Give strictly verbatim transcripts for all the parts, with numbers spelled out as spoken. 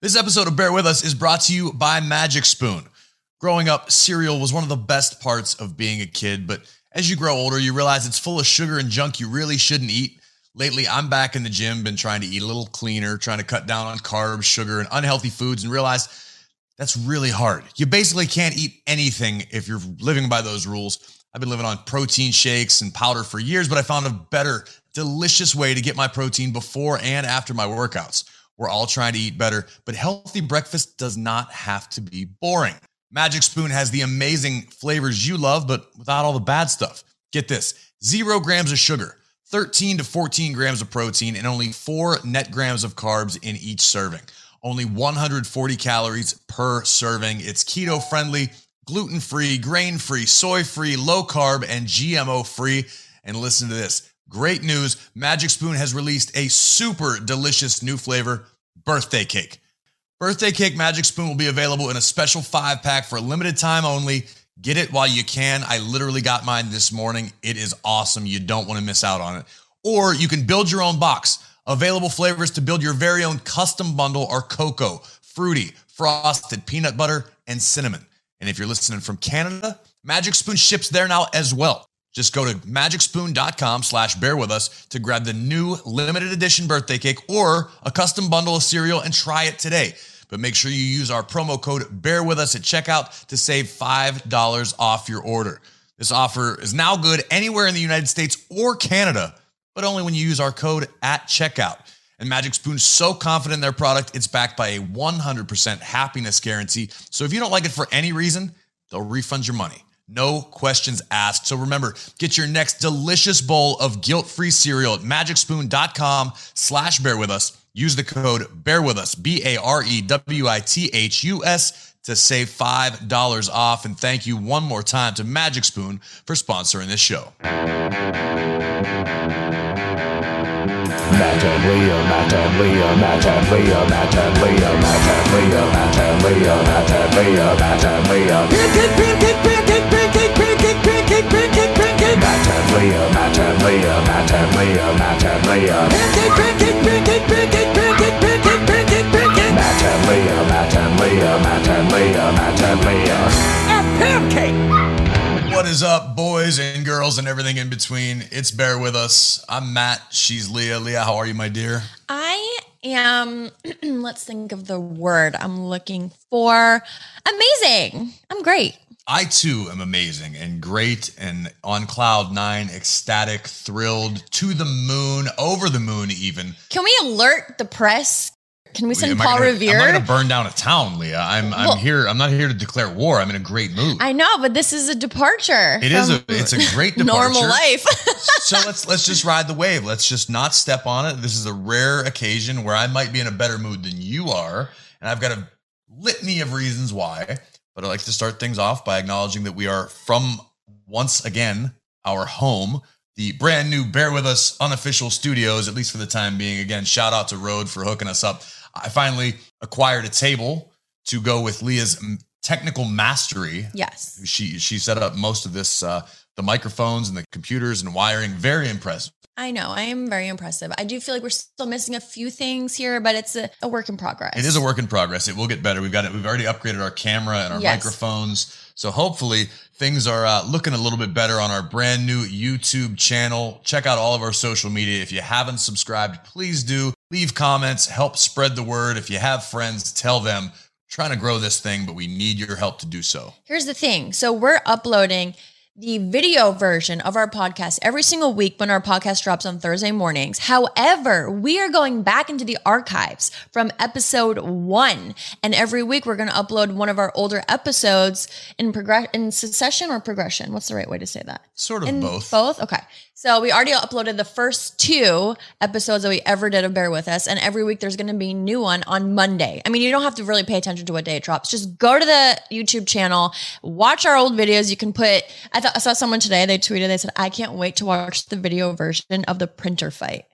This episode of Bear With Us is brought to you by Magic Spoon. Growing up, cereal was one of the best parts of being a kid, but as you grow older, you realize it's full of sugar and junk you really shouldn't eat. Lately, I'm back in the gym, been trying to eat a little cleaner, trying to cut down on carbs, sugar, and unhealthy foods, and realized that's really hard. You basically can't eat anything if you're living by those rules. I've been living on protein shakes and powder for years, but I found a better, delicious way to get my protein before and after my workouts. We're all trying to eat better, but healthy breakfast does not have to be boring. Magic Spoon has the amazing flavors you love, but without all the bad stuff. Get this, zero grams of sugar, thirteen to fourteen grams of protein, and only four net grams of carbs in each serving. Only one hundred forty calories per serving. It's keto-friendly, gluten-free, grain-free, soy-free, low-carb, and G M O-free. And listen to this. Great news, Magic Spoon has released a super delicious new flavor, birthday cake. Birthday cake Magic Spoon will be available in a special five-pack for a limited time only. Get it while you can. I literally got mine this morning. It is awesome. You don't want to miss out on it. Or you can build your own box. Available flavors to build your very own custom bundle are cocoa, fruity, frosted, peanut butter, and cinnamon. And if you're listening from Canada, Magic Spoon ships there now as well. Just go to magicspoon.com slash bear with us to grab the new limited edition birthday cake or a custom bundle of cereal and try it today. But make sure you use our promo code bear with us at checkout to save five dollars off your order. This offer is now good anywhere in the United States or Canada, but only when you use our code at checkout. And Magic Spoon's so confident in their product, it's backed by a one hundred percent happiness guarantee. So if you don't like it for any reason, they'll refund your money. No questions asked. So remember, get your next delicious bowl of guilt-free cereal at magicspoon.com slash bear with us. Use the code bear with us, B A R E W I T H U S, to save five dollars off. And thank you one more time to Magic Spoon for sponsoring this show. Matt and Leah, Matt and Leah, Matt and Leah, Matt and Leah, Matt and Leah, Matt and Leah, Matt and Leah, Matt and Leah. Pancake, pancake, pancake, pancake, pancake, pancake, pancake, pancake. Matt and Leah, Matt and Leah, Matt and Leah, Matt and Leah. Pancake, pancake, pancake, pancake, pancake, pancake, pancake, pancake. Matt and Leah, Matt and Leah, Matt and Leah, Matt and Leah. A pancake. What is up, boys and girls and everything in between? It's Bear With Us. I'm Matt. She's Leah. Leah, how are you, my dear? I am, let's think of the word I'm looking for. Amazing. I'm great. I, too, am amazing and great and on cloud nine, ecstatic, thrilled, to the moon, over the moon even. Can we alert the press? Can we send Am Paul gonna, Revere? I'm not going to burn down a town, Leah. I'm I'm well, here. I'm not here to declare war. I'm in a great mood. I know, but this is a departure. It is a. It's a great departure. Normal life. So let's let's just ride the wave. Let's just not step on it. This is a rare occasion where I might be in a better mood than you are, and I've got a litany of reasons why. But I'd like to start things off by acknowledging that we are from once again our home. The brand new Bear With Us unofficial studios, at least for the time being. Again, shout out to Rode for hooking us up. I finally acquired a table to go with Leah's technical mastery. Yes. She she set up most of this, uh, the microphones and the computers and wiring. Very impressive. I know. I am very impressive. I do feel like we're still missing a few things here, but it's a, a work in progress. It is a work in progress. It will get better. We've got it. We've already upgraded our camera and our yes. microphones. So hopefully things are uh, looking a little bit better on our brand new YouTube channel. Check out all of our social media. If you haven't subscribed, please do. Leave comments, help spread the word. If you have friends, tell them. We're trying to grow this thing, but we need your help to do so. Here's the thing. So we're uploading the video version of our podcast every single week when our podcast drops on Thursday mornings. However, we are going back into the archives from episode one. And every week we're going to upload one of our older episodes in progress in succession or progression. What's the right way to say that? Sort of in both. Both? Okay. So we already uploaded the first two episodes that we ever did of Bear With Us. And every week there's going to be a new one on Monday. I mean, you don't have to really pay attention to what day it drops. Just go to the YouTube channel, watch our old videos. You can put, I thought I saw someone today, they tweeted, they said, I can't wait to watch the video version of the printer fight.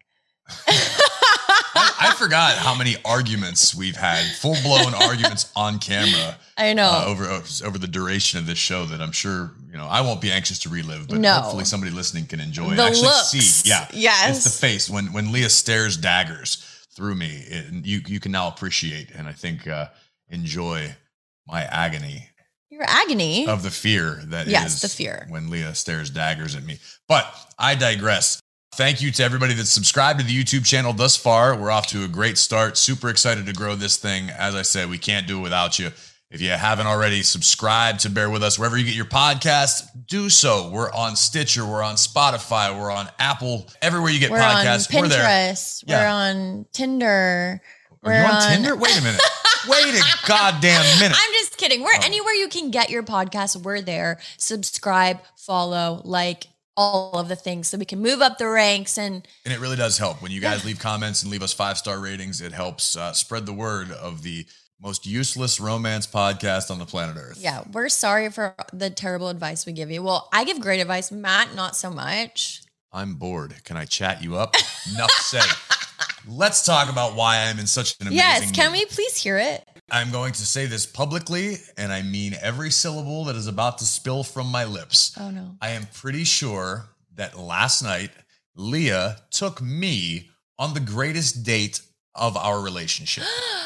I, I forgot how many arguments we've had, full-blown arguments on camera. I know. Uh, over over the duration of this show that I'm sure, you know, I won't be anxious to relive, but no. hopefully somebody listening can enjoy the and actually looks. see. Yeah. Yes. It's the face when, when Leah stares daggers through me, it, you you can now appreciate and I think uh, enjoy my agony Your agony. of the fear that Yes, is the fear. when Leah stares daggers at me. But I digress. Thank you to everybody that's subscribed to the YouTube channel thus far. We're off to a great start. Super excited to grow this thing. As I said, we can't do it without you. If you haven't already, subscribe to Bear With Us. Wherever you get your podcasts, do so. We're on Stitcher. We're on Spotify. We're on Apple. Everywhere you get we're podcasts, on we're there. Pinterest. We're Yeah. on Tinder. Are We're you on, Tinder? Wait a minute. Wait a goddamn minute. I'm just kidding. We're anywhere you can get your podcast. We're there. Subscribe, follow, like all of the things so we can move up the ranks. And And it really does help when you guys leave comments and leave us five-star ratings. It helps uh, spread the word of the most useless romance podcast on the planet Earth. yeah, we're sorry for the terrible advice we give you. Well, I give great advice. Matt, not so much. I'm bored. Can I chat you up? Enough said. Let's talk about why I'm in such an amazing Yes, can mood. we please hear it? I'm going to say this publicly, and I mean every syllable that is about to spill from my lips. Oh, no. I am pretty sure that last night, Leah took me on the greatest date of our relationship.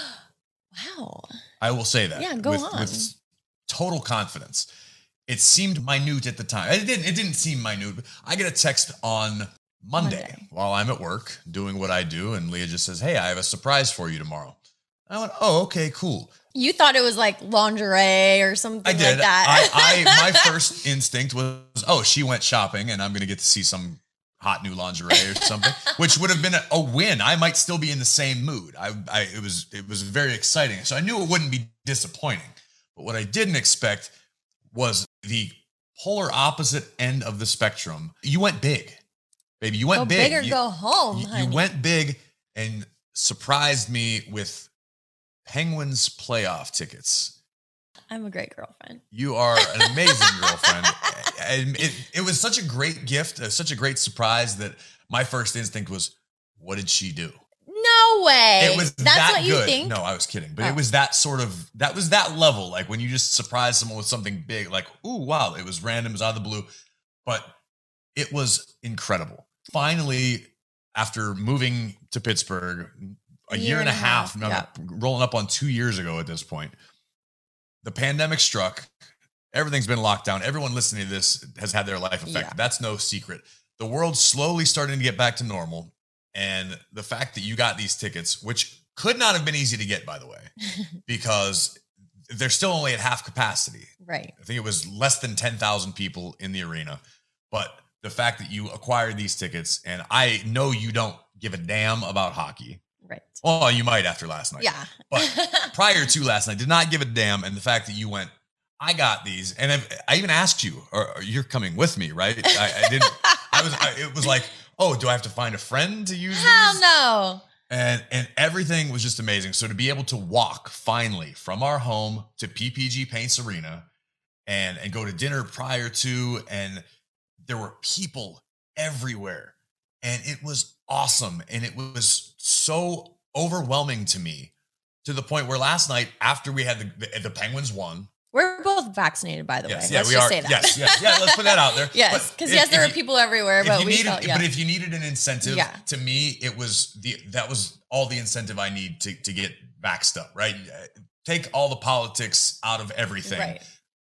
Wow. I will say that. Yeah, go with, on. with total confidence. It seemed minute at the time. It didn't. It didn't seem minute. But I get a text on Monday, Monday. while I'm at work doing what I do, and Leah just says, "Hey, I have a surprise for you tomorrow." I went, "Oh, okay, cool." You thought it was like lingerie or something I did. like that. I, I my first instinct was, "Oh, she went shopping, and I'm going to get to see some hot new lingerie or something," which would have been a, a win. I might still be in the same mood. I, I, it was, it was very exciting. So I knew it wouldn't be disappointing. But what I didn't expect was the polar opposite end of the spectrum. You went big, baby. You went Go big. big or you, go home, you- honey. you went big and surprised me with Penguins playoff tickets. I'm a great girlfriend. You are an amazing girlfriend. And it, it was such a great gift, uh, such a great surprise that my first instinct was, what did she do? No way. It was That's that what you good. think? No, I was kidding. But Oh. it was that sort of, that was that level. Like when you just surprise someone with something big, like, ooh, wow, it was random, it was out of the blue. But it was incredible. Finally, after moving to Pittsburgh a year, and a half, no, yeah. rolling up on two years ago at this point, the pandemic struck. Everything's been locked down. Everyone listening to this has had their life affected. Yeah. That's no secret. The world's slowly starting to get back to normal. And the fact that you got these tickets, which could not have been easy to get, by the way, because they're still only at half capacity. Right. I think it was less than ten thousand people in the arena. But the fact that you acquired these tickets, and I know you don't give a damn about hockey. Right. Well, you might after last night. Yeah. But prior to last night, did not give a damn. And the fact that you went, I got these. And I've, I even asked you, or, or you're coming with me, right? I, I didn't, I was, I, it was like, oh, do I have to find a friend to use Hell these? no. And, and everything was just amazing. So to be able to walk finally from our home to P P G Paints Arena and, and go to dinner prior to, and there were people everywhere. And it was awesome. And it was so overwhelming to me to the point where last night, after we had the, the, the Penguins won. We're both vaccinated, by the Yes, way. yeah, Let's we just are. say that. Yes, yes, yeah, let's put that out there. Yes, But because if- yes, there if are you- people everywhere, if but you we needed, felt, yeah. But if you needed an incentive, Yeah. to me, it was the that was all the incentive I need to to get vaxxed up, right? Take all the politics out of everything. Right.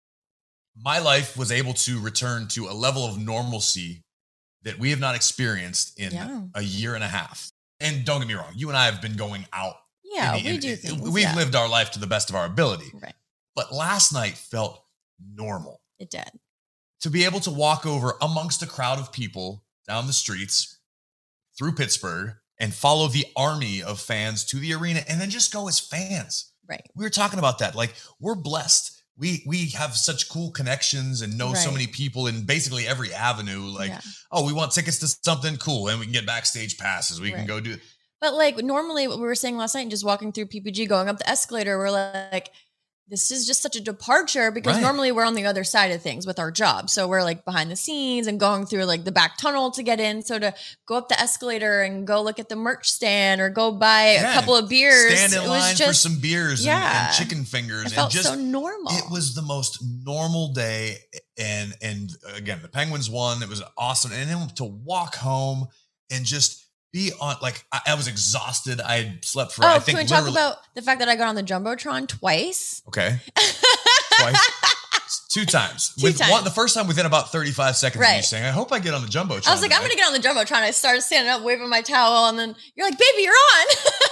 My life was able to return to a level of normalcy that we have not experienced in Yeah. a year and a half. And don't get me wrong, you and I have been going out. Yeah, in the- we in- do in- things. We've yeah. lived our life to the best of our ability. Right. But last night felt normal. It did. To be able to walk over amongst a crowd of people down the streets through Pittsburgh and follow the army of fans to the arena and then just go as fans. Right. We were talking about that. Like, we're blessed. We we have such cool connections and know so Right. many people in basically every avenue. Like, Yeah. oh, we want tickets to something cool and we can get backstage passes. We can Right. go do But like normally what we were saying last night, just walking through P P G, going up the escalator, we're like, this is just such a departure because Right. normally we're on the other side of things with our job. So we're like behind the scenes and going through like the back tunnel to get in. So to go up the escalator and go look at the merch stand or go buy Yeah, a couple of beers, stand in it line was just, for some beers and- yeah. and, chicken fingers. it and felt just so normal. It was the most normal day, and and again, the Penguins won. It was awesome, and then to walk home and just be on, like, I, I was exhausted. I had slept for, Oh, I think can we talk literally- about the fact that I got on the Jumbotron twice? Okay. Twice. Two times. Two With times. One, the first time within about thirty-five seconds of you Right. saying, I hope I get on the Jumbotron. I was like, I'm tonight." going to get on the Jumbotron. I started standing up, waving my towel, and then you're like, baby, you're on.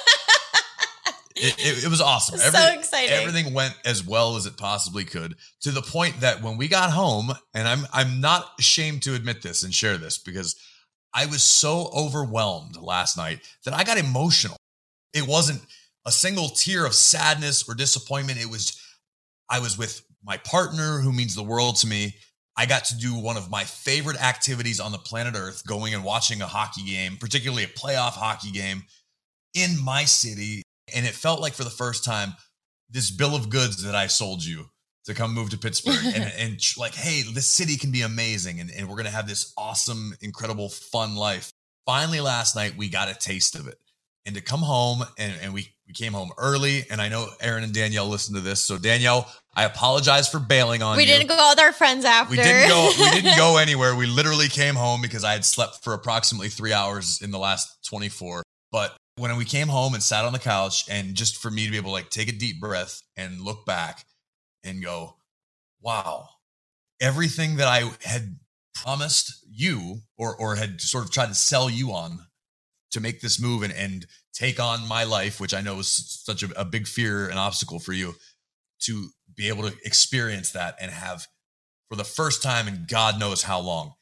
It, it, it was awesome. So exciting. Everything went as well as it possibly could, to the point that when we got home, and I'm I'm not ashamed to admit this and share this, because I was so overwhelmed last night that I got emotional. It wasn't a single tear of sadness or disappointment. It was, I was with my partner, who means the world to me. I got to do one of my favorite activities on the planet Earth, going and watching a hockey game, particularly a playoff hockey game in my city. And it felt like, for the first time, this bill of goods that I sold you to come move to Pittsburgh and, and like, hey, this city can be amazing. And, and we're going to have this awesome, incredible, fun life. Finally, last night, we got a taste of it. And to come home, and, and we, we came home early. And I know Aaron and Danielle listen to this. So Danielle, I apologize for bailing on we you. didn't go out with our friends after. We didn't go. We didn't go anywhere. We literally came home because I had slept for approximately three hours in the last twenty-four. But when we came home and sat on the couch, and just for me to be able to like take a deep breath and look back and go, wow, everything that I had promised you, or or had sort of tried to sell you on to make this move and, and take on my life, which I know was such a, a big fear and obstacle for you, to be able to experience that and have, for the first time in God knows how long,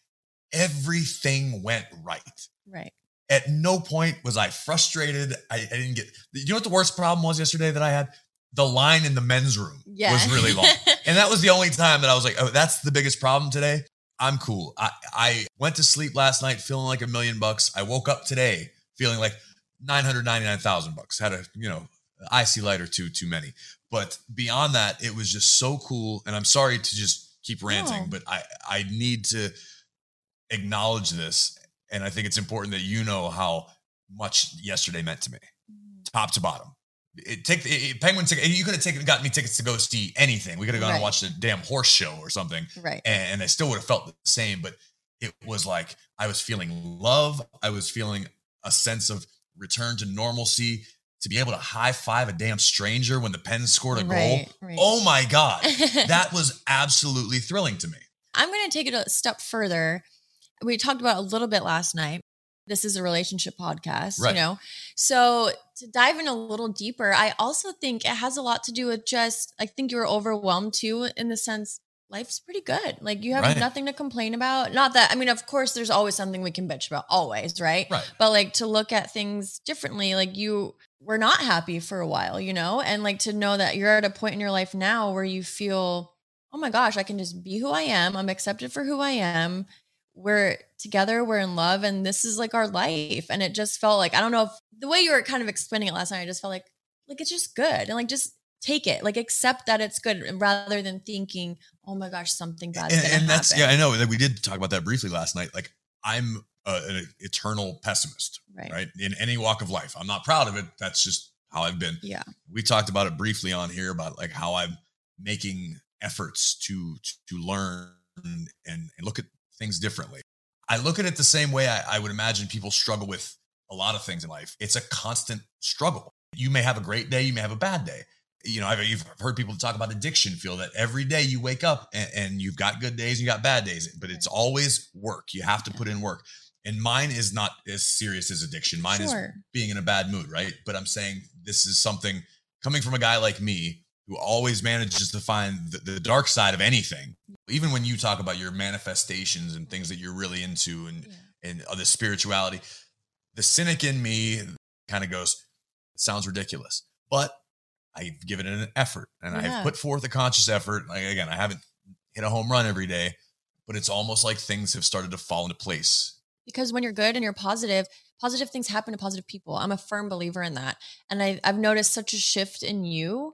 everything went right. Right. At no point was I frustrated. I, I didn't get, you know what the worst problem was yesterday that I had? The line in the men's room Yeah. was really long. And that was the only time that I was like, oh, that's the biggest problem today. I'm cool. I, I went to sleep last night feeling like a million bucks. I woke up today feeling like nine hundred ninety-nine thousand bucks. Had a, you know, I C light or two too many. But beyond that, it was just so cool. And I'm sorry to just keep ranting, No. but I, I need to acknowledge this. And I think it's important that you know how much yesterday meant to me, top to bottom. It take it, it, Penguin ticket. You could have taken got me tickets to go see anything. We could have gone Right. and watched a damn horse show or something, Right. and, and I still would have felt the same. But it was like I was feeling love. I was feeling a sense of return to normalcy. To be able to high five a damn stranger when the Pens scored a Right, goal. right. Oh my God, that was absolutely thrilling to me. I'm going to take it a step further. We talked about it a little bit last night. This is a relationship podcast, Right. you know? So to dive in a little deeper, I also think it has a lot to do with just, I think you were overwhelmed too, in the sense life's pretty good. Like you have Right. nothing to complain about. Not that, I mean, of course, there's always something we can bitch about, always, right? Right. But like to look at things differently, like you were not happy for a while, you know? And like to know that you're at a point in your life now where you feel, oh my gosh, I can just be who I am. I'm accepted for who I am. We're together, we're in love, and this is like our life. And it just felt like, I don't know if the way you were kind of explaining it last night, I just felt like, like, it's just good. And like, just take it, like, accept that it's good, and rather than thinking, oh my gosh, something bad's and, gonna and that's happen. yeah, I know that we did talk about that briefly last night. Like I'm a, an eternal pessimist, Right. right? In any walk of life, I'm not proud of it. That's just how I've been. Yeah. We talked about it briefly on here about like how I'm making efforts to to learn and, and look at things differently. I look at it the same way I, I would imagine people struggle with a lot of things in life. It's a constant struggle. You may have a great day, you may have a bad day. You know, I've you've heard people talk about addiction, feel that every day you wake up and, and you've got good days and you got bad days, but it's always work. You have to put in work. And mine is not as serious as addiction. Mine is Sure. being in a bad mood, right? But I'm saying this is something coming from a guy like me who always manages to find the, the dark side of anything. Even when you talk about your manifestations and things that you're really into and, Yeah. and other spirituality, the cynic in me kind of goes, it sounds ridiculous, but I've given it an effort and Yeah. I've put forth a conscious effort. Like, again, I haven't hit a home run every day, but it's almost like things have started to fall into place. Because when you're good and you're positive, positive things happen to positive people. I'm a firm believer in that. And I, I've noticed such a shift in you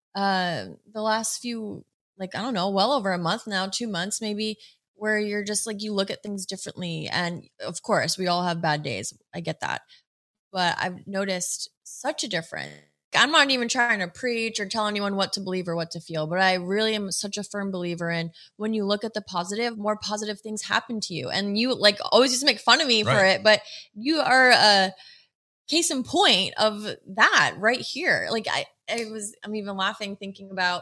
uh, the last few, like, I don't know, well over a month now, two months maybe, where you're just like, you look at things differently. And of course, we all have bad days. I get that. But I've noticed such a difference. I'm not even trying to preach or tell anyone what to believe or what to feel, but I really am such a firm believer in when you look at the positive, more positive things happen to you. And you like always used to make fun of me Right. for it, but you are a case in point of that right here. Like I, I was, I'm even laughing thinking about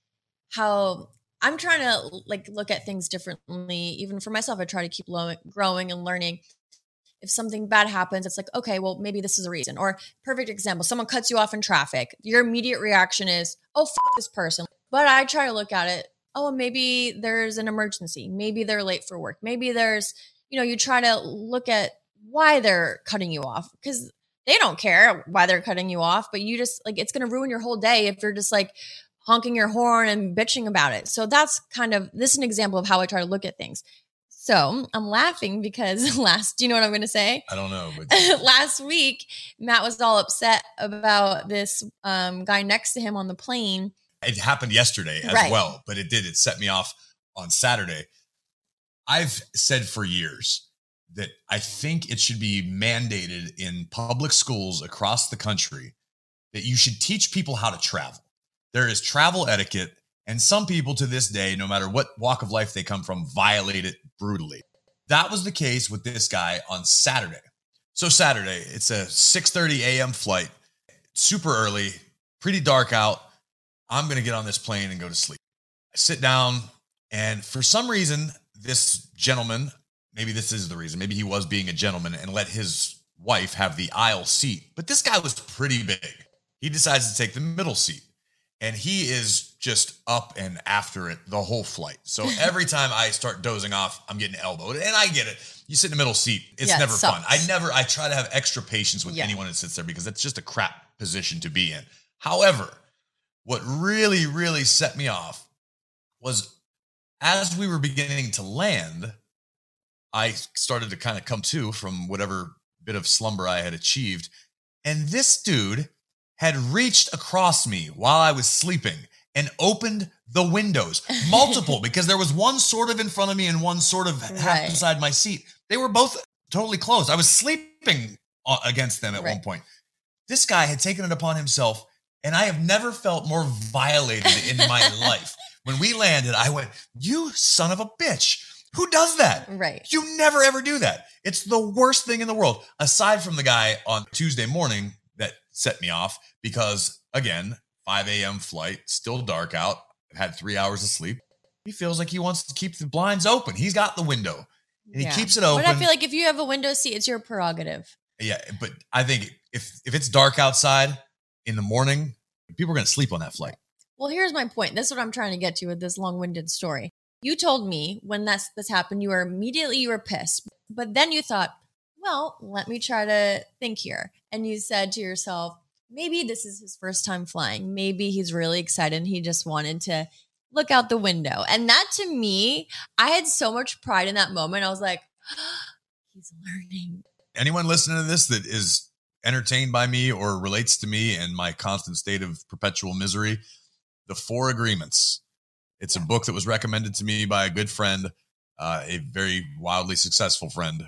how I'm trying to like look at things differently. Even for myself, I try to keep lo- growing and learning. If something bad happens, it's like, okay, well, maybe this is a reason. Or perfect example, someone cuts you off in traffic. Your immediate reaction is, oh, f- this person. But I try to look at it, oh, maybe there's an emergency. Maybe they're late for work. Maybe there's, you know, you try to look at why they're cutting you off because they don't care why they're cutting you off, but you just like, it's going to ruin your whole day if you're just like honking your horn and bitching about it. So that's kind of, this is an example of how I try to look at things. So I'm laughing because last, do you know what I'm going to say? I don't know. But Last week, Matt was all upset about this um, guy next to him on the plane. it happened yesterday as Right. well, but it did. It set me off on Saturday. I've said for years that I think it should be mandated in public schools across the country that you should teach people how to travel. There is travel etiquette, and some people to this day, no matter what walk of life they come from, violate it brutally. That was the case with this guy on Saturday. So Saturday, it's a six thirty a.m. flight, super early, pretty dark out. I'm going to get on this plane and go to sleep. I sit down, and for some reason, this gentleman, maybe this is the reason, maybe he was being a gentleman and let his wife have the aisle seat. But this guy was pretty big. He decides to take the middle seat. And he is just up and after it the whole flight. So every time I start dozing off, I'm getting elbowed. And I get it. You sit in the middle seat. It's Yeah, it never fun. sucks. I never, I try to have extra patience with Yeah. anyone that sits there because it's just a crap position to be in. However, what really, really set me off was as we were beginning to land, I started to kind of come to from whatever bit of slumber I had achieved. And this dude had reached across me while I was sleeping and opened the windows, multiple, because there was one sort of in front of me and one sort of half Right. beside my seat. They were both totally closed. I was sleeping uh, against them at Right. one point. This guy had taken it upon himself, and I have never felt more violated in my life. When we landed, I went, "You son of a bitch. Who does that? Right. You never ever do that. It's the worst thing in the world." Aside from the guy on Tuesday morning that set me off because, again, five a.m. flight, still dark out, had three hours of sleep. He feels like he wants to keep the blinds open. He's got the window and Yeah. he keeps it open. But I feel like if you have a window seat, it's your prerogative. Yeah, but I think if if it's dark outside in the morning, people are going to sleep on that flight. Well, here's my point. This is what I'm trying to get to with this long-winded story. You told me when that's, this happened, you were immediately, you were pissed. But then you thought, well, let me try to think here. And you said to yourself, maybe this is his first time flying. Maybe he's really excited and he just wanted to look out the window. And that to me, I had so much pride in that moment. I was like, he's learning. Anyone listening to this that is entertained by me or relates to me and my constant state of perpetual misery, The Four Agreements. It's a book that was recommended to me by a good friend, uh, a very wildly successful friend.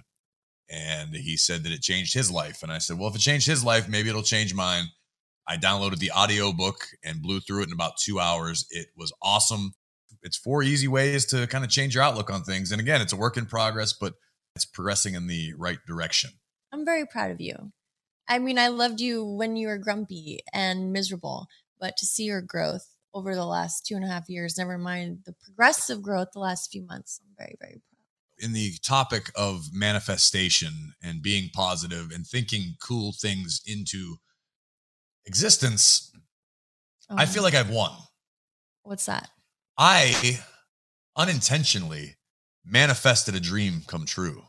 And he said that it changed his life. And I said, well, if it changed his life, maybe it'll change mine. I downloaded the audio book and blew through it in about two hours. It was awesome. It's four easy ways to kind of change your outlook on things. And again, it's a work in progress, but it's progressing in the right direction. I'm very proud of you. I mean, I loved you when you were grumpy and miserable, but to see your growth over the last two and a half years, never mind the progressive growth the last few months, I'm very, very proud. In the topic of manifestation and being positive and thinking cool things into existence, I feel like I've won. What's that? I unintentionally manifested a dream come true.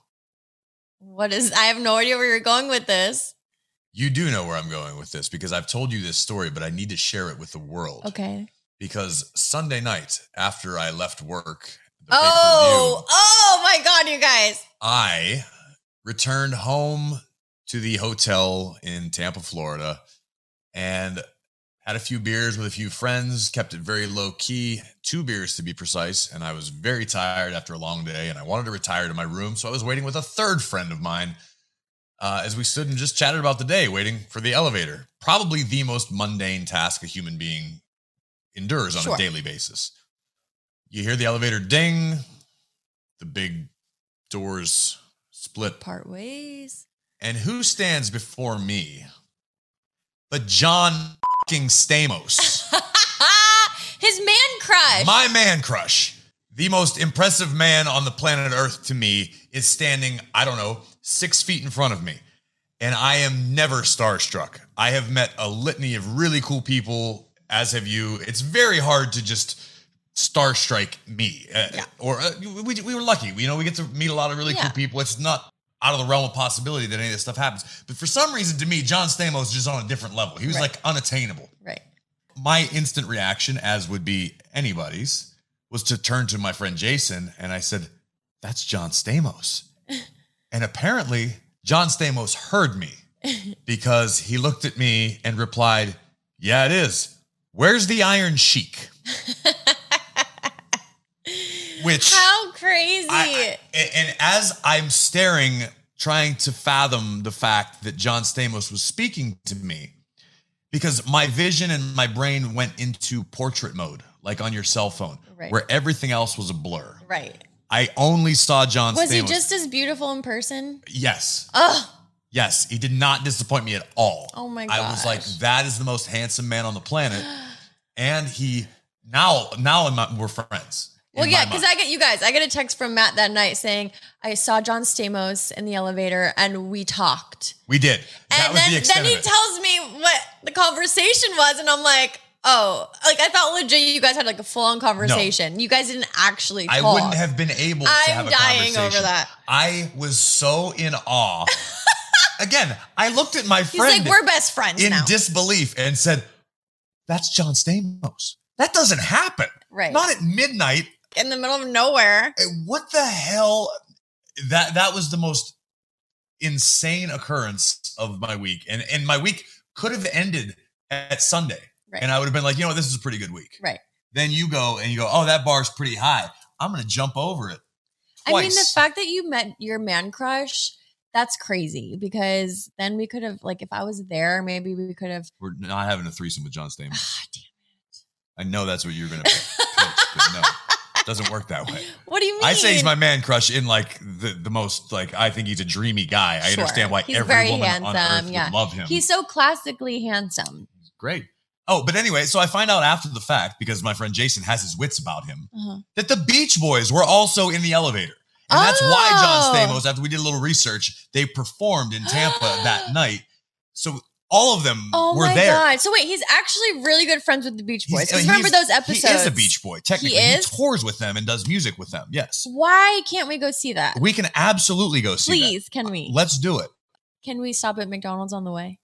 What is, I have no idea where you're going with this. You do know where I'm going with this because I've told you this story, but I need to share it with the world. Okay. Because Sunday night after I left work, the Oh, pay-per-view, oh my God, you guys. I returned home to the hotel in Tampa, Florida, and had a few beers with a few friends, kept it very low key, two beers to be precise. And I was very tired after a long day and I wanted to retire to my room. So I was waiting with a third friend of mine uh, as we stood and just chatted about the day, waiting for the elevator. Probably the most mundane task a human being endures on Sure. a daily basis. You hear the elevator ding, the big doors split. Part ways. And who stands before me but John fucking Stamos, His man crush. my man crush. The most impressive man on the planet Earth to me is standing, I don't know, six feet in front of me. And I am never starstruck. I have met a litany of really cool people, as have you. It's very hard to just starstrike me. Uh, Yeah. Or uh, we, we were lucky. You know, we get to meet a lot of really Yeah. cool people. It's not out of the realm of possibility that any of this stuff happens. But for some reason, to me, John Stamos is just on a different level. He was Right. like unattainable. Right. My instant reaction, as would be anybody's, was to turn to my friend Jason and I said, "That's John Stamos." And apparently, John Stamos heard me because he looked at me and replied, "Yeah, it is. Where's the Iron Sheik?" Which How crazy. I, I- and as I'm staring, trying to fathom the fact that John Stamos was speaking to me, because my vision and my brain went into portrait mode, like on your cell phone, Right. where everything else was a blur. right. I only saw John Was Stamos. he just as beautiful in person? Yes. Oh, Yes. He did not disappoint me at all. Oh my I was like, gosh. that is the most handsome man on the planet. And he, now, now in my, we're friends. well, in yeah, my because mind. I get you guys. I get a text from Matt that night saying I saw John Stamos in the elevator and we talked. We did. That And was then, the extent then he of it. tells me what the conversation was, and I'm like, oh, like I felt legit. You guys had like a full on conversation. You guys didn't actually talk. I wouldn't have been able to I'm have a dying conversation. over that. I was so in awe. Again, I looked at my He's friend like, we're best friends in now. disbelief and said, "That's John Stamos. That doesn't happen. Right. Not at midnight. in the middle of nowhere. Eh, What the hell?" That that was the most insane occurrence of my week. And and my week could have ended at Sunday. Right. And I would have been like, you know what, this is a pretty good week. Right. Then you go and you go, "Oh, that bar's pretty high. I'm going to jump over it." I mean, the Twice. fact that you met your man crush, that's crazy because then we could have, like, if I was there, maybe we could have. We're not having a threesome with John Stamos. Ah, damn. I know that's what you're going to pitch, but no, it doesn't work that way. What do you mean? I say he's my man crush in like the, the most, like, I think he's a dreamy guy. I Sure. understand why He's every very woman on handsome, earth yeah. would love him. He's so classically handsome. Great. Oh, but anyway, so I find out after the fact, because my friend Jason has his wits about him, Uh-huh. that the Beach Boys were also in the elevator. And that's why John Oh. Stamos, after we did a little research, they performed in Tampa that night. So all of them Oh were my there. god! So wait, he's actually really good friends with the Beach Boys. He's- Because uh, remember he's- those episodes? He is a Beach Boy, technically. He He, is? tours with them and does music with them. Yes. Why can't we go see that? We can absolutely go see Please, can we? that. Let's do it. Can we stop at McDonald's on the way?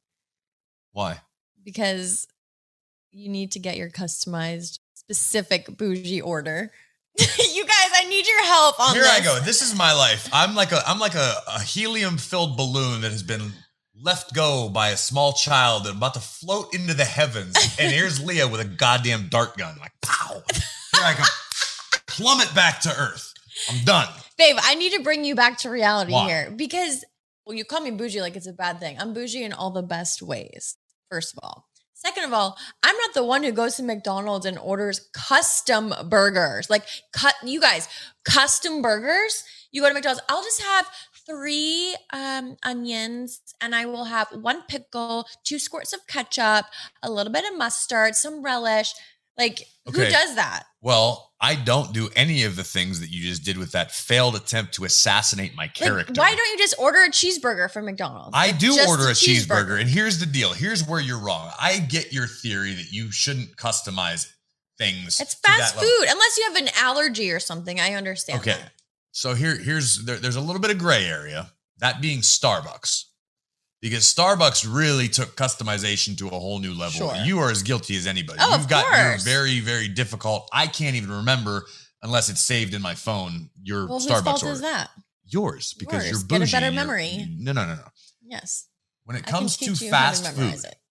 Why? Because you need to get your customized, specific bougie order. You guys, I need your help on Here this. I go. This is my life. I'm like a I'm like a, a helium-filled balloon that has been left go by a small child and about to float into the heavens. And here's Leah with a goddamn dart gun. Like, pow. Here I go. Plummet back to Earth. I'm done. Babe, I need to bring you back to reality Why? here because, well, you call me bougie like it's a bad thing. I'm bougie in all the best ways, first of all. Second of all, I'm not the one who goes to McDonald's and orders custom burgers. Like, cut, you guys, custom burgers. You go to McDonald's, I'll just have three um, onions and I will have one pickle, two squirts of ketchup, a little bit of mustard, some relish. Like, who Okay. does that? Well, I don't do any of the things that you just did with that failed attempt to assassinate my Like, character. why don't you just order a cheeseburger from McDonald's? I Like, do just order a cheeseburger. And here's the deal. Here's where you're wrong. I get your theory that you shouldn't customize things. It's to that fast level. food. Unless you have an allergy or something, I understand. Okay. that. So here, here's there, there's a little bit of gray area, that being Starbucks. Because Starbucks really took customization to a whole new level. Sure. You are as guilty as anybody. Oh, You've of got your course. very, very difficult. I can't even remember unless it's saved in my phone. Your Well, whose Starbucks fault order. is that? Yours, because Yours. you're Get a bougie. better You're- memory. No, no, no, no. Yes. When it I can comes to teach you how fast to food, memorize it.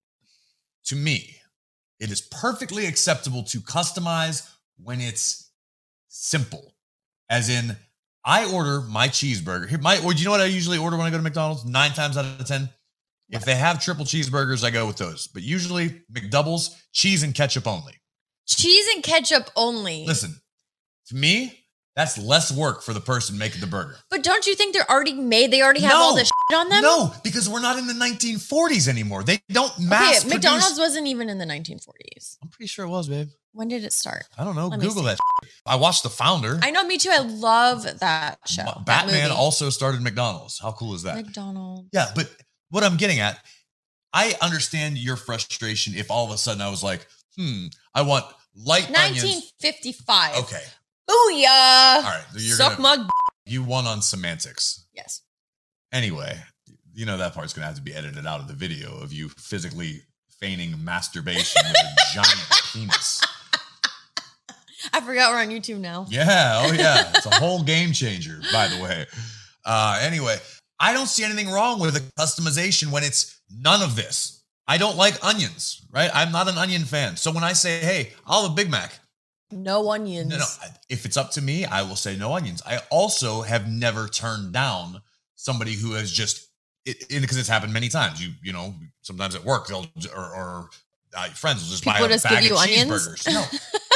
to me, it is perfectly acceptable to customize when it's simple. As in, I order my cheeseburger. Here, my, or do you know what I usually order when I go to McDonald's? Nine times out of ten. If they have triple cheeseburgers, I go with those. But usually McDoubles, cheese and ketchup only. Cheese and ketchup only. Listen, to me, that's less work for the person making the burger. But don't you think they're already made? They already have No. all this shit on them? No, because we're not in the nineteen forties anymore. They don't mass Okay, McDonald's wasn't even in the nineteen forties. I'm pretty sure it was, babe. When did it start? I don't know. Let me Google see. that. I watched The Founder. I know, me too. I love that show. Ma- that Batman movie. also started McDonald's. How cool is that? McDonald's. Yeah, but what I'm getting at, I understand your frustration if all of a sudden I was like, hmm, I want light nineteen onions. fifty-five. Okay. Booyah. All right. You're Suck gonna, my. you won on semantics. Yes. Anyway, you know that part's going to have to be edited out of the video of you physically feigning masturbation with a giant penis. I forgot we're on YouTube now. Yeah. Oh, yeah. It's a whole game changer, by the way. Uh, anyway, I don't see anything wrong with the customization when it's none of this. I don't like onions, right? I'm not an onion fan. So when I say, hey, I'll have a Big Mac. No onions. No, no. If it's up to me, I will say no onions. I also have never turned down somebody who has just, because it, it's happened many times. You you know, sometimes at work, they'll, or, or uh, friends will just People buy a just bag give of you onions? cheeseburgers. No.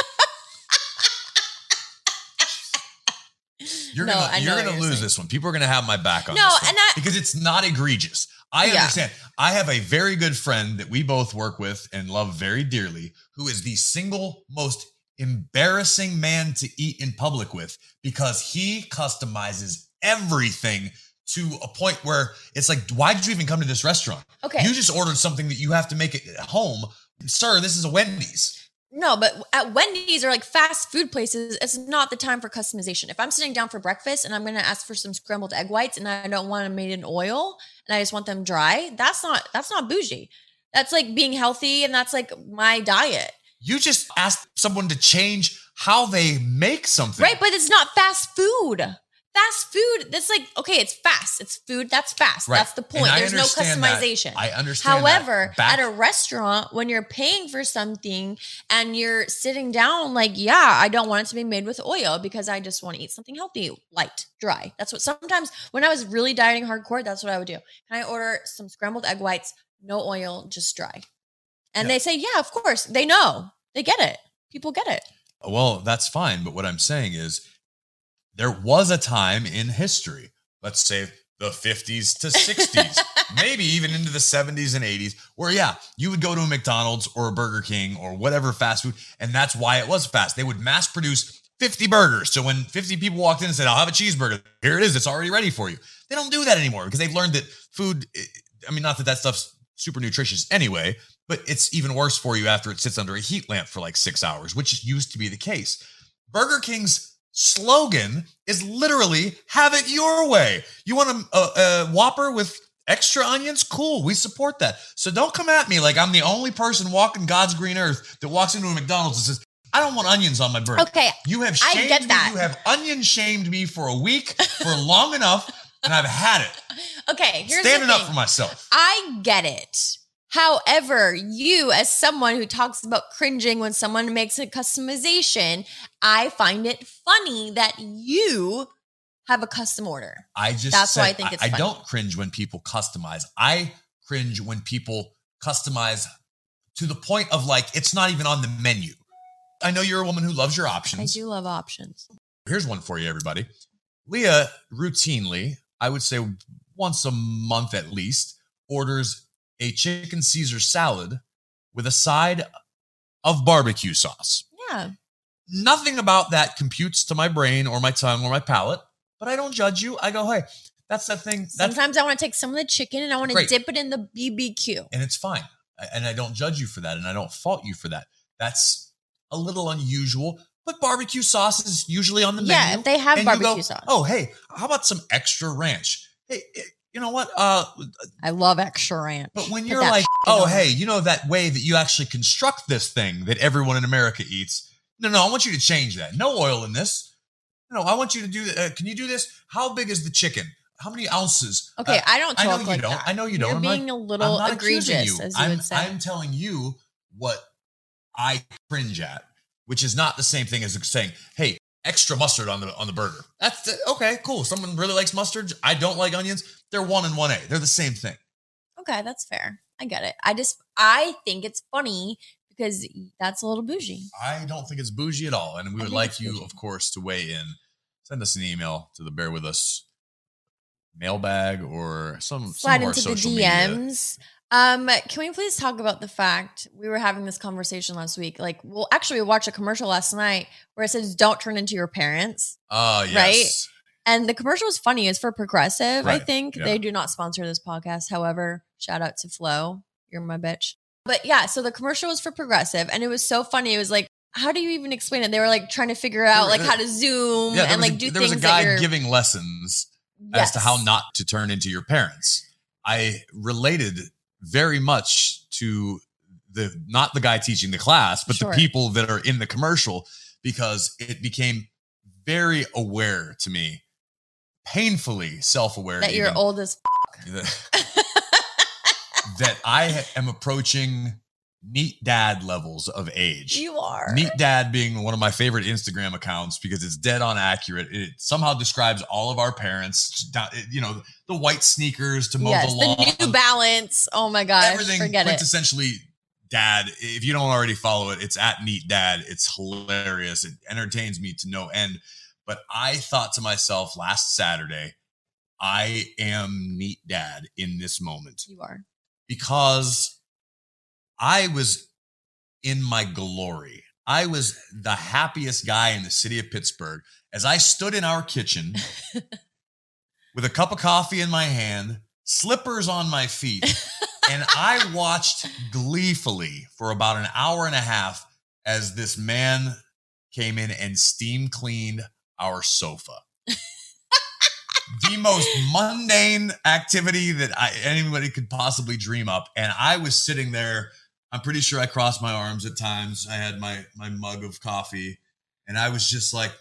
You're No, gonna I know you're what gonna you're lose saying. this one. People are gonna have my back on No, this one and I- because it's not egregious. I Yeah. understand. I have a very good friend that we both work with and love very dearly, who is the single most embarrassing man to eat in public with because he customizes everything to a point where it's like, why did you even come to this restaurant? Okay. You just ordered something that you have to make it at home. Sir, this is a Wendy's. No, but at Wendy's or like fast food places, it's not the time for customization. If I'm sitting down for breakfast and I'm going to ask for some scrambled egg whites and I don't want them made in oil and I just want them dry, that's not that's not bougie. That's like being healthy and that's like my diet. You just asked someone to change how they make something. Right, but it's not fast food. Fast food, that's like, okay, it's fast. It's food, that's fast. Right. That's the point. And I There's no understand that. customization. I understand that. However, Back- at a restaurant, when you're paying for something and you're sitting down, like, yeah, I don't want it to be made with oil because I just want to eat something healthy, light, dry. That's what sometimes when I was really dieting hardcore, that's what I would do. Can I order some scrambled egg whites, no oil, just dry? And Yeah. they say, yeah, of course. They know. They get it. People get it. Well, that's fine. But what I'm saying is there was a time in history, let's say the fifties to sixties, maybe even into the seventies and eighties, where, yeah, you would go to a McDonald's or a Burger King or whatever fast food. And that's why it was fast. They would mass produce fifty burgers. So when fifty people walked in and said, I'll have a cheeseburger, here it is. It's already ready for you. They don't do that anymore because they've learned that food, I mean, not that that stuff's super nutritious anyway, but it's even worse for you after it sits under a heat lamp for like six hours, which used to be the case. Burger King's slogan is literally have it your way. You want a, a, a Whopper with extra onions? Cool. We support that. So don't come at me like I'm the only person walking God's green earth that walks into a McDonald's and says, I don't want onions on my burger. Okay. You have I shamed get me. that. You have onion shamed me for a week, for long enough, and I've had it. Okay, here's Standing the up thing. for myself. I get it. However, you, as someone who talks about cringing when someone makes a customization, I find it funny that you have a custom order. I just That's said, why I think it's I, I funny. don't cringe when people customize. I cringe when people customize to the point of like, it's not even on the menu. I know you're a woman who loves your I options. do love options. Here's one for you, everybody. Leah routinely, I would say once a month at least, orders a chicken Caesar salad with a side of barbecue sauce. Yeah. Nothing about that computes to my brain or my tongue or my palate, but I don't judge you. I go, hey, that's that thing. That's, Sometimes I want to take some of the chicken and I want to Great. dip it in the B B Q. and it's fine. I- And I don't judge you for that, and I don't fault you for that. That's a little unusual, but barbecue sauce is usually on the Yeah, menu. if they have and you barbecue go, sauce. Oh, hey, how about some extra ranch? Hey, eh, you know what? Uh, I love extra ranch. but when Put you're that like, shit oh, on hey, you know that way that you actually construct this thing that everyone in America eats? No, no, I want you to change that. No oil in this. No, I want you to do that. Uh, can you do this? How big is the chicken? How many ounces? Okay, Uh, I don't I know talk you like don't. that. I know you You're don't. I'm not- being a little I'm not accusing egregious, you. as you I'm, would say. I'm telling you what I cringe at, which is not the same thing as saying, hey, extra mustard on the on the burger. That's the, okay, cool. Someone really likes mustard. I don't like onions. They're one and one A. They're the same thing. Okay, that's fair. I get it. I just I think it's funny because that's a little bougie. I don't think it's bougie at all. And we I would think like it's you, bougie. of course, to weigh in. Send us an email to the Bear With Us mailbag or some, Slide some of our into the social D Ms. media. Um, can we please talk about the fact we were having this conversation last week? Like, well, actually, we watched a commercial last night where it says, "Don't turn into your parents." Oh, yes. Right? And the commercial was funny. It's for Progressive, I Right. think. Yeah. They do not sponsor this podcast. However, shout out to Flo. You're my bitch. But yeah, so the commercial was for Progressive, and it was so funny. It was like, how do you even explain it? They were like trying to figure out like how to Zoom Yeah, there and was like a, do there things was a that guy you're giving lessons Yes. as to how not to turn into your parents. I related very much to the not the guy teaching the class, but Sure. the people that are in the commercial, because it became very aware to me, painfully self-aware that you're even, old as that I am approaching Neat Dad levels of age. you are. Neat Dad being one of my favorite Instagram accounts because it's dead on accurate. It somehow describes all of our parents, down- you know, the white sneakers to mow Yes, the lawn. the New Balance. Oh my gosh, Everything forget it. quintessentially dad. If you don't already follow it, it's at Neat Dad. It's hilarious. It entertains me to no end. But I thought to myself last Saturday, I am Neat Dad in this moment You are. because I was in my glory. I was the happiest guy in the city of Pittsburgh as I stood in our kitchen with a cup of coffee in my hand, slippers on my feet, and I watched gleefully for about an hour and a half as this man came in and steam cleaned our sofa. The most mundane activity that I, anybody could possibly dream up. And I was sitting there. I'm pretty sure I crossed my arms at times. I had my, my mug of coffee and I was just like,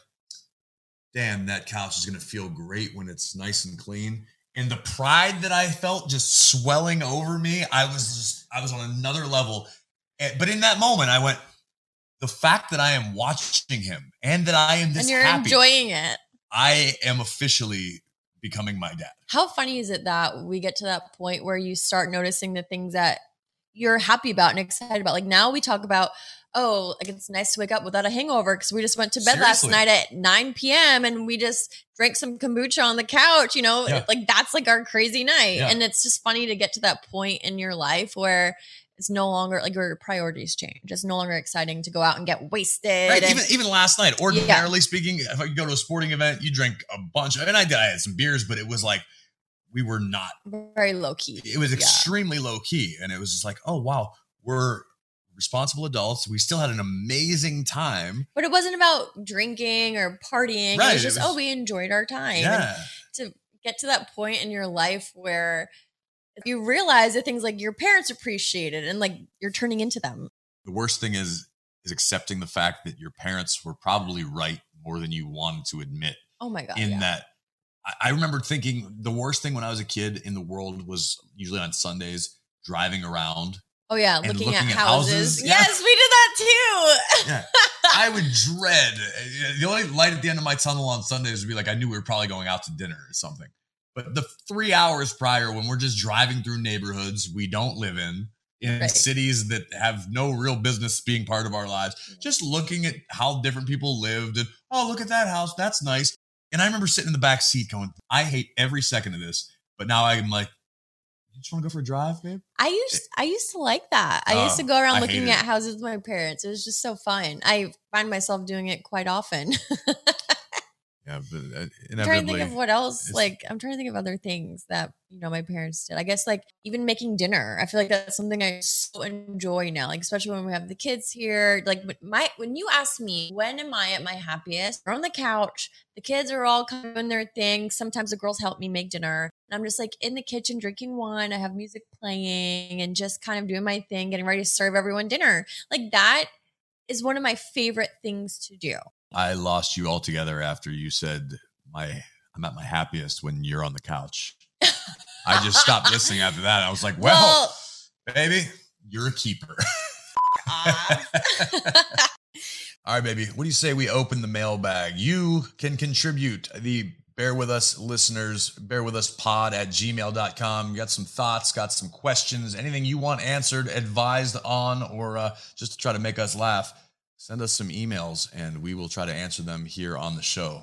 damn, that couch is going to feel great when it's nice and clean. And the pride that I felt just swelling over me, I was just, I was on another level. And- But in that moment, I went, the fact that I am watching him and that I am this And you're happy, enjoying it. I am officially becoming my dad. How funny is it that we get to that point where you start noticing the things that you're happy about and excited about? Like now we talk about, oh, like it's nice to wake up without a hangover because we just went to bed Seriously. last night at nine p.m. and we just drank some kombucha on the couch, you know, Yeah. like that's like our crazy night. Yeah. And it's just funny to get to that point in your life where it's no longer like your priorities change. It's no longer exciting to go out and get wasted. Right. and- Even even last night, ordinarily speaking, if I could go to a sporting event, you drink a bunch. I mean, I did. I had some beers, but it was like we were not. very low key. It was Yeah. extremely low key, and it was just like, oh wow, we're responsible adults. We still had an amazing time. But it wasn't about drinking or partying. Right, It was it just, was- oh, we enjoyed our time. And Yeah. to get to that point in your life where you realize that things like your parents appreciate it and like you're turning into them. The worst thing is is accepting the fact that your parents were probably right more than you wanted to admit. Oh my God. in yeah. that I, I remember thinking the worst thing when I was a kid in the world was usually on Sundays driving around. Oh yeah, and looking, looking at, at houses. houses. Yeah. Yes, we did that too. Yeah. I would dread the only light at the end of my tunnel on Sundays would be like I knew we were probably going out to dinner or something. But the three hours prior when we're just driving through neighborhoods we don't live in, in Right. cities that have no real business being part of our lives, just looking at how different people lived and, oh, look at that house. That's nice. And I remember sitting in the back seat going, I hate every second of this. But now I'm like, you just want to go for a drive, babe? I used I used to like that. I Oh, used to go around I looking hated at it. houses with my parents. It was just so fun. I find myself doing it quite often. Yeah, but uh, I'm trying to inevitably. think of what else. it's- Like, I'm trying to think of other things that, you know, my parents did. I guess, like, even making dinner. I feel like that's something I so enjoy now. Like, especially when we have the kids here. Like, but my when you ask me, when am I at my happiest? We're on the couch. The kids are all kind of doing their thing. Sometimes the girls help me make dinner. And I'm just, like, in the kitchen drinking wine. I have music playing and just kind of doing my thing, getting ready to serve everyone dinner. Like, that is one of my favorite things to do. I lost you altogether after you said my I'm at my happiest when you're on the couch. I just stopped listening after that. I was like, well, baby, you're a keeper. ah. All All right, baby. What do you say we open the mailbag? You can contribute. The Bear With Us listeners, bear with us pod at gmail dot com. You got some thoughts, got some questions, anything you want answered, advised on, or uh, just to try to make us laugh, send us some emails and we will try to answer them here on the show.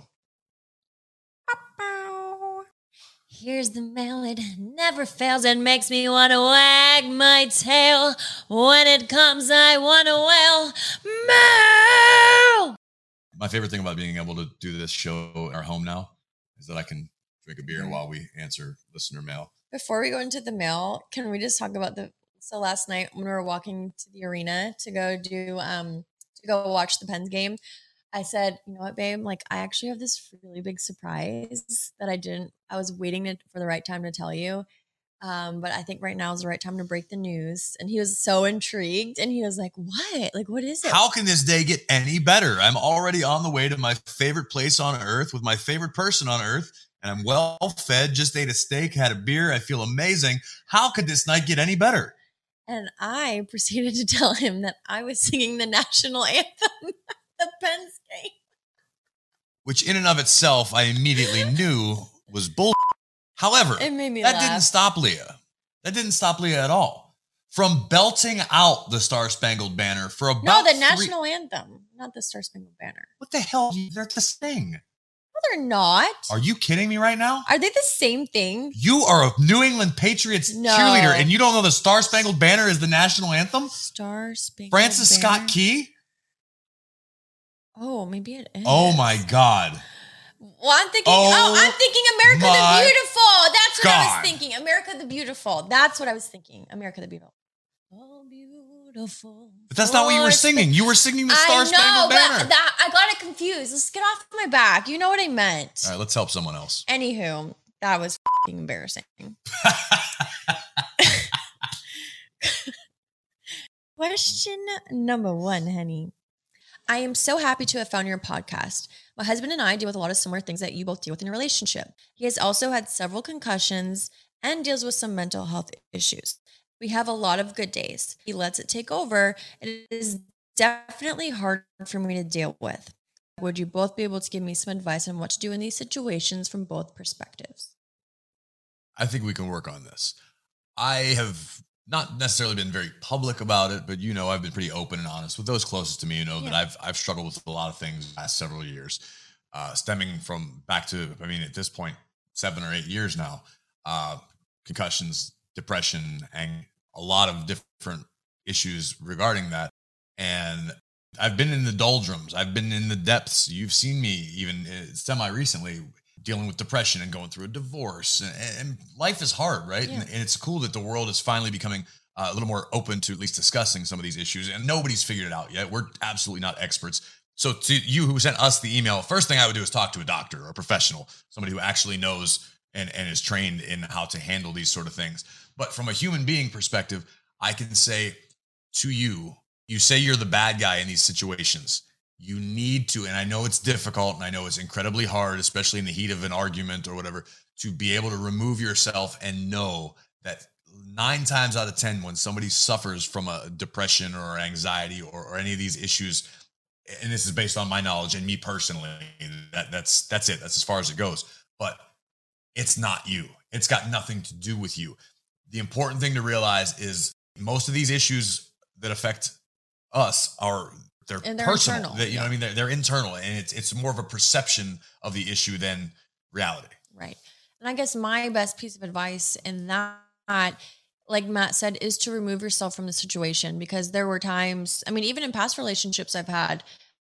Here's the mail, it never fails. It makes me want to wag my tail. When it comes, I want to wail. Mail! My favorite thing about being able to do this show in our home now is that I can drink a beer while we answer listener mail. Before we go into the mail, can we just talk about the, so last night when we were walking to the arena to go do, um, to go watch the Pens game, I said, you know what, babe? Like, I actually have this really big surprise that I didn't, I was waiting to, for the right time to tell you. Um, but I think right now is the right time to break the news. And he was so intrigued. And he was like, what? Like, what is it? How can this day get any better? I'm already on the way to my favorite place on earth with my favorite person on earth. And I'm well fed, just ate a steak, had a beer. I feel amazing. How could this night get any better? And I proceeded to tell him that I was singing the national anthem. The Pens game. Which in and of itself, I immediately knew was bull. However, It made me that laugh. didn't stop Leah. That didn't stop Leah at all. From belting out the Star Spangled Banner for about No, the three- national anthem, not the Star Spangled Banner. What the hell? They're the thing. No, they're not. Are you kidding me right now? Are they the same thing? You are a New England Patriots No. cheerleader, and you don't know the Star Spangled Banner is the national anthem? Star Spangled Francis Banner? Scott Key? Oh, maybe it is. Oh my God. Well, I'm thinking. Oh Oh, I'm thinking America my the Beautiful. That's what I God. was thinking. America the Beautiful. That's what I was thinking. America the Beautiful. Oh, beautiful. But that's not what you were Star singing. You were singing the I Star know, Spangled Banner. but that I got it confused. Let's get off my back. You know what I meant. All right, let's help someone else. Anywho, that was f***ing embarrassing. Question number one, honey. I am so happy to have found your podcast. My husband and I deal with a lot of similar things that you both deal with in your relationship. He has also had several concussions and deals with some mental health issues. We have a lot of good days. He lets it take over. It is definitely hard for me to deal with. Would you both be able to give me some advice on what to do in these situations from both perspectives? I think we can work on this. I have not necessarily been very public about it, but you know, I've been pretty open and honest with those closest to me. You know Yeah. that I've I've struggled with a lot of things the last several years, uh, stemming from back to I mean at this point seven or eight years now. Uh, concussions, depression, and a lot of different issues regarding that. And I've been in the doldrums. I've been in the depths. You've seen me even semi recently dealing with depression and going through a divorce, and, and life is hard, right? Yeah. And, and it's cool that the world is finally becoming uh, a little more open to at least discussing some of these issues, and nobody's figured it out yet. We're absolutely not experts. So to you who sent us the email, first thing I would do is talk to a doctor or a professional, somebody who actually knows and, and is trained in how to handle these sort of things. But from a human being perspective, I can say to you, you say you're the bad guy in these situations. You need to, and I know it's difficult and I know it's incredibly hard, especially in the heat of an argument or whatever, to be able to remove yourself and know that nine times out of ten, when somebody suffers from a depression or anxiety or, or any of these issues, and this is based on my knowledge and me personally, that that's, that's it. That's as far as it goes. But it's not you. It's got nothing to do with you. The important thing to realize is most of these issues that affect us are they're, And they're personal. internal. That, you know Yeah. what I mean? They're, they're internal, and it's it's more of a perception of the issue than reality. Right. And I guess my best piece of advice in that, like Matt said, is to remove yourself from the situation, because there were times, I mean, even in past relationships I've had,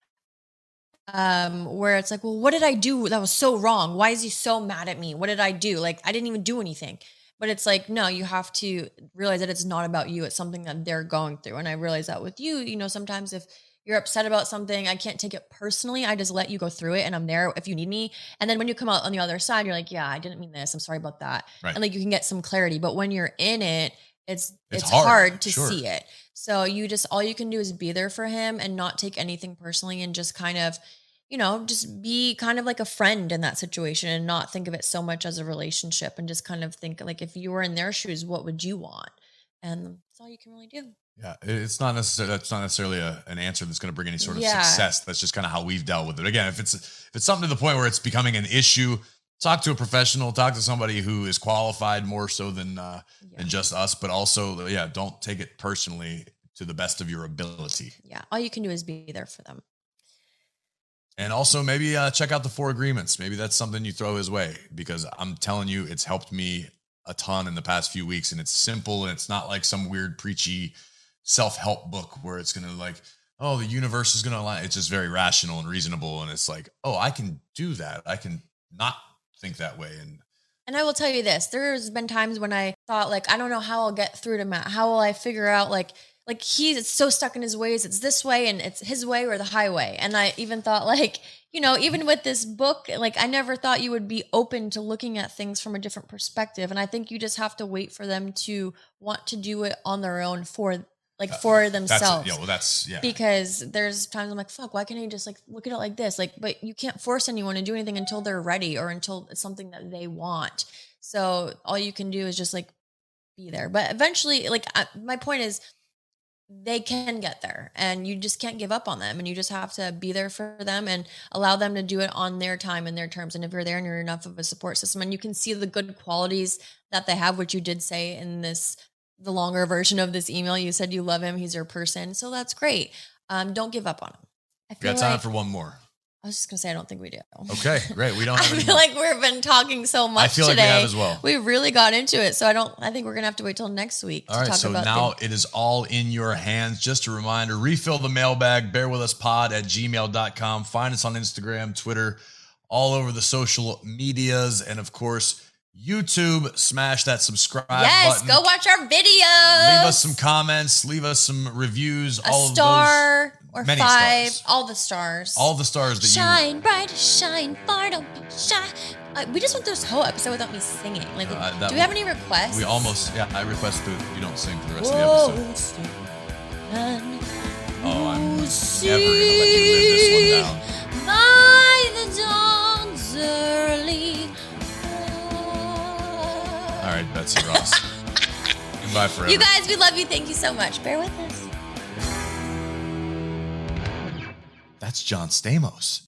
um, where it's like, well, what did I do that was so wrong? Why is he so mad at me? What did I do? Like, I didn't even do anything. But it's like, no, you have to realize that it's not about you. It's something that they're going through. And I realize that with you, you know, sometimes if you're upset about something, I can't take it personally. I just let you go through it, and I'm there if you need me. And then when you come out on the other side, you're like, yeah, I didn't mean this. I'm sorry about that. Right. And like, you can get some clarity. But when you're in it, it's, It's it's, hard, hard, to sure. see it. So you just, all you can do is be there for him and not take anything personally, and just kind of, you know, just be kind of like a friend in that situation, and not think of it so much as a relationship, and just kind of think like, if you were in their shoes, what would you want? And that's all you can really do. Yeah, it's not necessarily that's not necessarily a, an answer that's going to bring any sort of Yeah. success. That's just kind of how we've dealt with it. Again, if it's if it's something to the point where it's becoming an issue, talk to a professional, talk to somebody who is qualified more so than uh, Yeah. than just us. But also, yeah, don't take it personally to the best of your ability. Yeah. All you can do is be there for them. And also maybe uh, check out the Four Agreements. Maybe that's something you throw his way, because I'm telling you, it's helped me a ton in the past few weeks. And it's simple, and it's not like some weird preachy self-help book where it's going to like, oh, the universe is going to align. It's just very rational and reasonable. And it's like, oh, I can do that. I can not think that way. And And I will tell you this, there's been times when I thought like, I don't know how I'll get through to Matt. How will I figure out like, like he's so stuck in his ways. It's this way and it's his way or the highway. And I even thought like, you know, even with this book, like I never thought you would be open to looking at things from a different perspective. And I think you just have to wait for them to want to do it on their own for like for themselves. that's, yeah, well, that's, yeah. Because there's times I'm like, fuck, why can't I just like look at it like this? Like, but you can't force anyone to do anything until they're ready or until it's something that they want. So all you can do is just like be there. But eventually, like I, my point is, they can get there and you just can't give up on them, and you just have to be there for them and allow them to do it on their time and their terms. And if you're there and you're enough of a support system and you can see the good qualities that they have, which you did say in this, the longer version of this email, you said you love him. He's your person. So that's great. Um, don't give up on him. I We feel got time like, for one more. I was just going to say, I don't think we do. Okay, great. We don't I have any feel more. like we've been talking so much I feel today. like we have as well. We really got into it. So I don't, I think we're going to have to wait till next week to All right, talk so about now the, it is all in your hands. Just a reminder, refill the mailbag, bear with us pod at gmail dot com. Find us on Instagram, Twitter, all over the social medias. And of course, YouTube. Smash that subscribe yes, button. go watch our videos. Leave us some comments. Leave us some reviews. a all star of those, or many five, stars. all the stars. All the stars that shine bright, shine far, don't be shy. Uh, we just went through this whole episode without me singing. Like, Uh, that do we have w- any requests? you. We almost, yeah, I request that you don't sing for the rest Whoa, of the episode. and Oh, I'm never see going to let you live this one down. by the dawn's early. All right, Betsy Ross. Goodbye forever. You guys, we love you. Thank you so much. Bear with us. That's John Stamos.